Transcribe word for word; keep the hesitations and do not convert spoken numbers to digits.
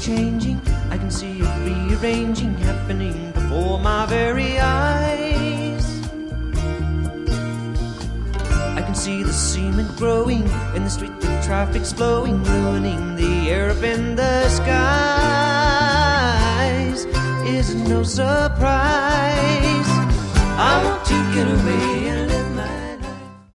changing, I can see it rearranging, happening before my very eyes. I can see the cement growing in the street, the traffic's flowing, ruining the air up in the skies. Is it no surprise? I want to get away and